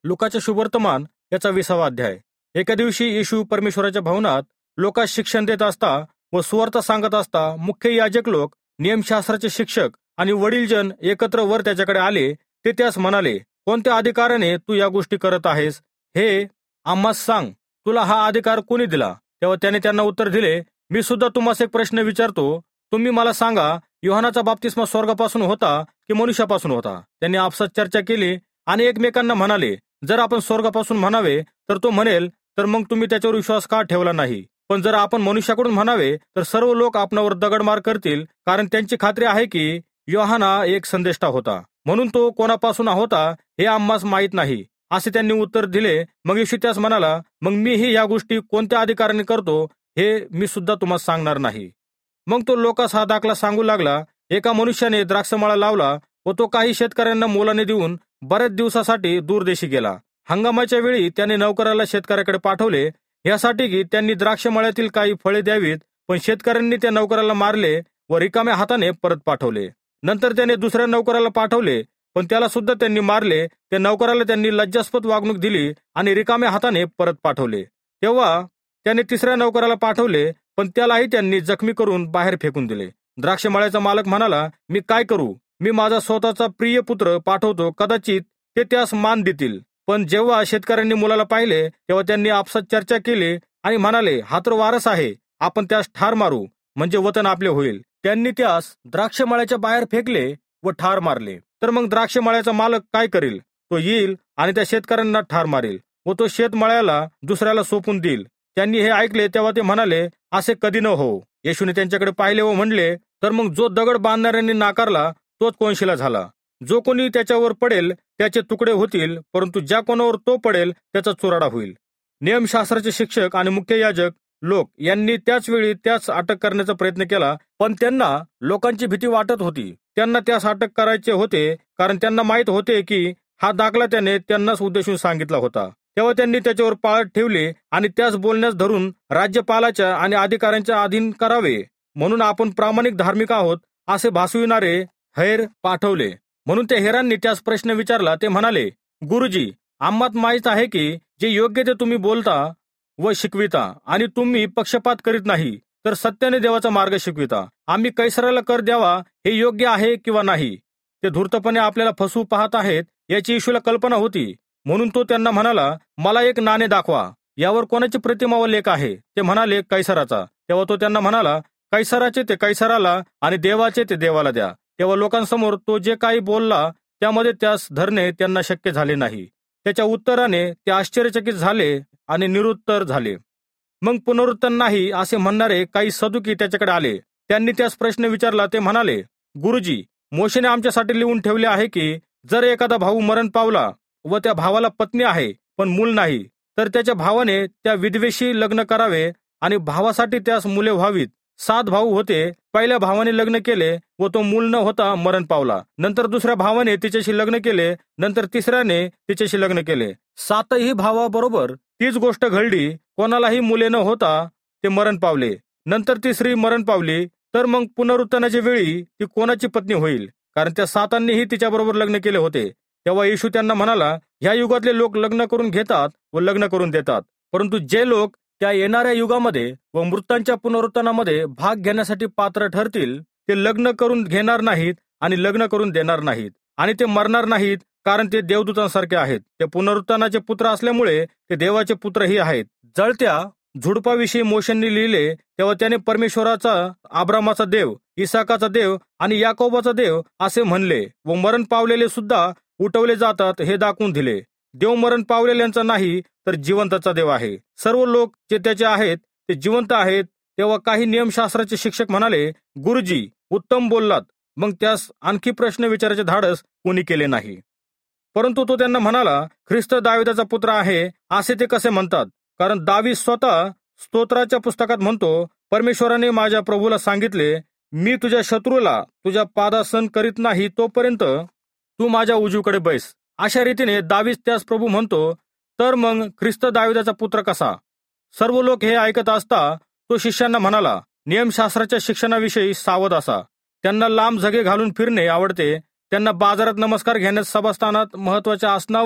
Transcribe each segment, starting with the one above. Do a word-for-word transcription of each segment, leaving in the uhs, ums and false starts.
लुकाचे शुभवर्तमान याचा विसावा अध्याय. एका दिवशी येशू परमेश्वराच्या भवनात लोकांस शिक्षण देत असता व सुवार्ता सांगत असता मुख्य याजक लोक, नियमशास्त्राचे शिक्षक आणि वडीलजन एकत्र वर त्याच्याकडे आले. ते त्यास म्हणाले, कोणत्या अधिकाराने तू या गोष्टी करत आहेस? हे आम्हास सांग, तुला हा अधिकार कोणी दिला? तेव्हा त्याने त्यांना उत्तर दिले, मी सुद्धा तुम्हाला एक प्रश्न विचारतो. तुम्ही मला सांगा, योहानाचा बाप्तिस्मा स्वर्गापासून होता की मनुष्यापासून होता? त्यांनी आपसात चर्चा केली आणि एकमेकांना म्हणाले, जर आपण स्वर्गापासून म्हणावे तर तो म्हणेल, तर मग तुम्ही त्याच्यावर विश्वास का ठेवला नाही? पण जर आपण मनुष्याकडून म्हणावे तर सर्व लोक आपणावर दगडमार करतील, कारण त्यांची खात्री आहे की योहाना एक संदेष्टा होता, म्हणून तो कोणापासून होता हे आम्हास माहीत नाही, असे त्यांनी उत्तर दिले. मग येशू त्यास म्हणाला, मग मीही या गोष्टी कोणत्या अधिकाराने करतो हे मी सुद्धा तुम्हाला सांगणार नाही. मग तो लोकांस हा दाखला सांगू लागला, एका मनुष्याने द्राक्षमळा लावला व तो काही शेतकऱ्यांना मोलाने देऊन बऱ्याच दिवसासाठी दूरदेशी गेला. हंगामाच्या वेळी त्याने नौकराला शेतकऱ्याकडे पाठवले, यासाठी की त्यांनी द्राक्षमळ्यातील काही फळे द्यावीत. पण शेतकऱ्यांनी त्या नौकराला मारले व रिकाम्या हाताने परत पाठवले. नंतर त्याने दुसऱ्या नौकराला पाठवले, पण त्याला सुद्धा त्यांनी मारले. त्या नौकराला त्यांनी लज्जास्पद वागणूक दिली आणि रिकाम्या हाताने परत पाठवले. तेव्हा त्याने तिसऱ्या नौकराला पाठवले, पण त्यालाही त्यांनी जखमी करून बाहेर फेकून दिले. द्राक्षमळ्याचा मालक म्हणाला, मी काय करू? मी माझा स्वतःचा प्रिय पुत्र पाठवतो, कदाचित ते त्यास मान देतील. पण जेव्हा शेतकऱ्यांनी मुलाला पाहिले तेव्हा त्यांनी आपसात चर्चा केली आणि म्हणाले, हा तर वारस आहे, आपण त्यास ठार मारू, म्हणजे वतन आपले होईल. त्यांनी त्यास द्राक्षमळ्याच्या बाहेर फेकले व ठार मारले. तर मग द्राक्षमळ्याचा मालक काय करील? तो येईल आणि त्या शेतकऱ्यांना ठार मारेल व तो शेतमळ्याला दुसऱ्याला सोपून देईल. त्यांनी हे ऐकले तेव्हा ते म्हणाले, असे कधी न हो. येशूने त्यांच्याकडे पाहिले व म्हणले, तर मग जो दगड बांधणाऱ्यांनी नाकारला तोच कोनशिला झाला. जो कोणी त्याच्यावर पडेल त्याचे तुकडे होतील, परंतु ज्या कोणावर तो पडेल त्याचा चुराडा होईल. नियमशास्त्राचे शिक्षक आणि मुख्य याजक लोक यांनी त्याच वेळी त्यास अटक करण्याचा प्रयत्न केला, पण त्यांना लोकांची भीती वाटत होती. त्यांना त्यास अटक करायचे होते, कारण त्यांना माहित होते की हा दाखला त्याने त्यांनाच उद्देशून सांगितला होता. तेव्हा त्यांनी त्याच्यावर पाळत ठेवले आणि त्यास बोलण्यास धरून राज्यपालाच्या आणि अधिकाऱ्यांच्या अधीन करावे, म्हणून आपण प्रामाणिक धार्मिक आहोत असे भासविणारे हैर पाठवले. म्हणून त्या हेरांनी त्यास प्रश्न विचारला. ते म्हणाले, गुरुजी, आम्हात माहीत आहे की जे योग्य ते तुम्ही बोलता व शिकविता आणि तुम्ही पक्षपात करीत नाही, तर सत्याने देवाचा मार्ग शिकविता. आम्ही कैसराला कर द्यावा हे योग्य आहे किंवा नाही? ते धूर्तपणे आपल्याला फसवू पाहत आहेत याची येशूला कल्पना होती, म्हणून तो त्यांना म्हणाला, मला एक नाणे दाखवा, यावर कोणाची प्रतिमा व लेख आहे? ते म्हणाले, कैसराचा. तेव्हा तो त्यांना म्हणाला, कैसराचे ते कैसराला आणि देवाचे ते देवाला द्या. तेव्हा लोकांसमोर तो जे काही बोलला त्यामध्ये त्यास धरणे त्यांना शक्य झाले नाही. त्याच्या उत्तराने ते आश्चर्यचकित झाले आणि निरुत्तर झाले. मग पुनरुत्थान नाही असे म्हणणारे काही सदुकी त्याच्याकडे आले. त्यांनी त्यास प्रश्न विचारला. ते म्हणाले, गुरुजी, मोशेने आमच्यासाठी लिहून ठेवले आहे की जर एखादा भाऊ मरण पावला व त्या भावाला पत्नी आहे पण मूल नाही, तर त्याच्या भावाने त्या विधवेशी लग्न करावे आणि भावासाठी त्यास मुले व्हावीत. सात भाऊ होते. पहिल्या भावाने लग्न केले व तो मूल न होता मरण पावला. नंतर दुसऱ्या भावाने तिच्याशी लग्न केले. नंतर तिसऱ्याने तिच्याशी लग्न केले. सातही भावाबरोबर तीच गोष्ट घडली. कोणालाही मुले न होता ते मरण पावले. नंतर ती स्त्री मरण पावली. तर मग पुनरुत्थानाच्या वेळी ती कोणाची पत्नी होईल? कारण त्या सातांनीही तिच्याबरोबर लग्न केले होते. तेव्हा येशू त्यांना म्हणाला, ह्या युगातले लोक लग्न करून घेतात व लग्न करून देतात, परंतु जे लोक त्या येणाऱ्या युगामध्ये व मृतांच्या पुनरुत्थानामध्ये भाग घेण्यासाठी पात्र ठरतील ते लग्न करून घेणार नाहीत आणि लग्न करून देणार नाहीत. आणि ते मरणार नाहीत, कारण ते देवदूतांसारखे आहेत. ते पुनरुत्थानाचे पुत्र असल्यामुळे ते देवाचे पुत्रही आहेत. जळत्या झुडपाविषयी मोशेंनी लिहिले तेव्हा त्याने परमेश्वराचा अब्रामाचा देव, इसाकाचा देव आणि याकोबाचा देव असे म्हणले व मरण पावलेले सुद्धा उठवले जातात हे दाखवून दिले. देव मरण पावलेल्यांचा नाही तर जिवंताचा देव आहे. सर्व लोक जे त्याचे आहेत ते जिवंत आहेत. तेव्हा काही नियमशास्त्राचे शिक्षक म्हणाले, गुरुजी, उत्तम बोललात. मग त्यास आणखी प्रश्न विचारायचे धाडस कोणी केले नाही. परंतु तो त्यांना म्हणाला, ख्रिस्त दाविदाचा पुत्र आहे असे ते कसे म्हणतात? कारण दावीद स्वतः स्तोत्राच्या पुस्तकात म्हणतो, परमेश्वराने माझ्या प्रभूला सांगितले, मी तुझ्या शत्रूला तुझ्या पादासन करीत नाही तोपर्यंत तू माझ्या उजवीकडे बैस. अशा रीतीने दावीद त्यास प्रभू म्हणतो. तर मग ख्रिस्त दाविदाचा पुत्र कसा? सर्व लोक हे ऐकत असता तो शिष्यांना म्हणाला, नियमशास्त्राच्या शिक्षणाविषयी सावध असा. त्यांना लांब झगे घालून फिरणे आवडते. त्यांना बाजारात नमस्कार घेण्यास, सभास्थानात महत्वाच्या आसनावर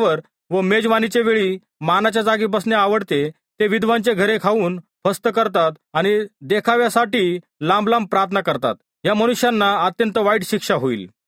व मेजवानीच्या वेळी मानाच्या जागी बसणे आवडते ते विद्वांचे घरे खाऊन फस्त करतात आणि देखाव्यासाठी लांब लांब प्रार्थना करतात. या मनुष्यांना अत्यंत वाईट शिक्षा होईल.